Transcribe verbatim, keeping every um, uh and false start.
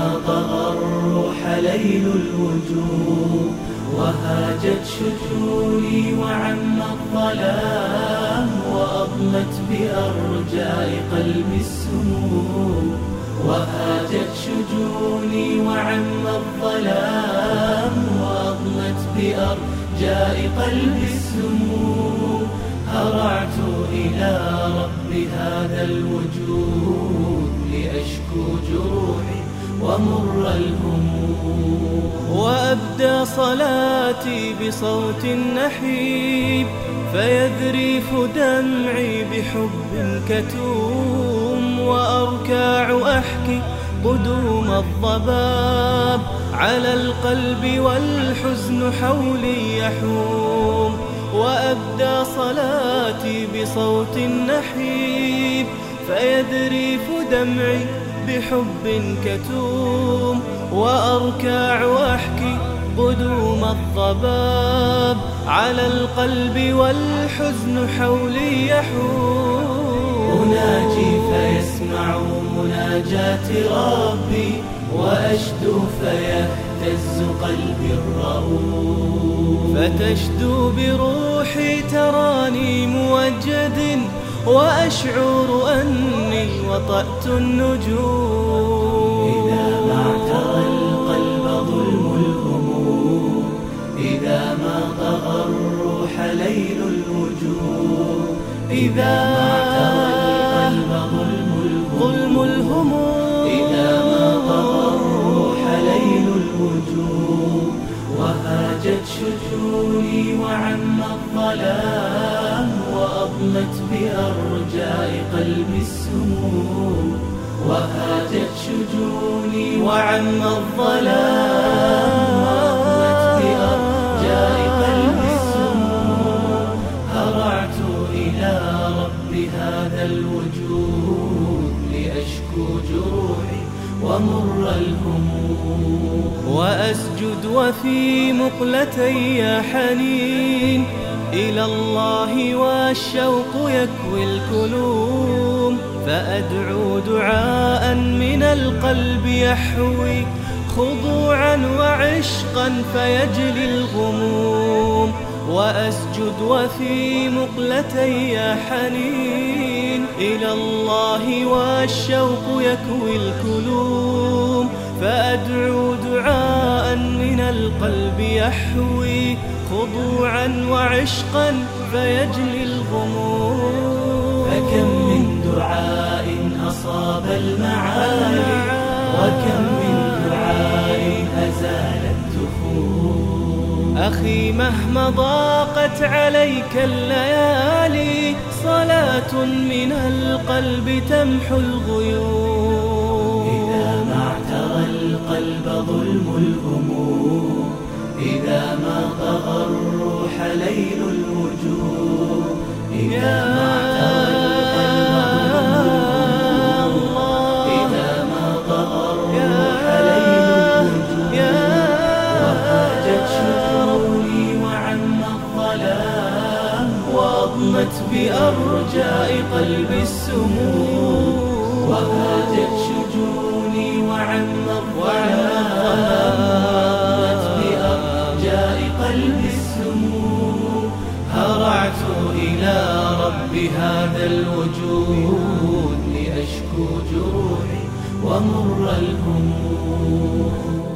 ما طغى الروح ليل الوجوه، وهاجت شجوني وعم الظلام، وأضمت بأرجاء قلبي السموم. وهاجت شجوني وعم الظلام، وأضمت بأرجاء قلبي السموم. هرعت إلى رب هذا الوجود لأشكو جروحي ومر الهموم. وأبدى صلاتي بصوت نحيب، فيذريف دمعي بحب كتوم. وأركع أحكي قدوم الضباب على القلب، والحزن حولي يحوم. وأبدى صلاتي بصوت نحيب، فيذريف دمعي بحب كتوم. وأركع أحكي قدوم الضباب على القلب، والحزن حولي يحوم. أناجي فيسمع مناجات ربي، وأشدو فيهتز قلبي الرؤوف. فتشدو بروحي تراني موجد، وأشعر أني وطأت النجوم. إذا ما اعترى القلب ظلم الهموم، إذا ما طغى الروح ليل الوجوه. إذا ما اعترى القلب ظلم الهموم، إذا ما طغى الروح ليل الوجوه. وهاجت شجوني وعم الظلام، وأضمت بأرجاء قلبي السموم. وهاجت شجوني وعم الظلام، وأضمت بأرجاء قلبي السموم. هرعت إلى رب هذا الوجود لأشكو جروحي ومر الهموم. وأسجد وفي مقلتي حنين إلى الله، والشوق يكوي الكلوم. فأدعو دعاء من القلب يحوي خضوعا وعشقا فيجلي الغموم. وأسجد وفي مقلتي حنين إلى الله، والشوق يكوي الكلوم. فأدعو دعاء من القلب يحوي خضوعا وعشقا فيجلي الغموم. فكم من دعاء أصاب المعالي، وكم من دعاء أزال التخوم. أخي مهما ضاقت عليك الليالي، صلاة من القلب تمحو الغيوم. إذا ما اعترى القلب ظلم الهموم، إذا ما طغى الروح ليل الوجوه. إذا ما اعترى القلب ظلم الهموم، إذا ما طغى الروح ليل الوجوه. وهاجت شجوني وعم الظلام، وأضمت بأرجاء قلبي السموم. وهاجت شجوني وعم الظلام، وأضمت بأرجاء قلبي السموم. هرعت إلى رب هذا الوجود لأشكو جروحي ومر الهموم.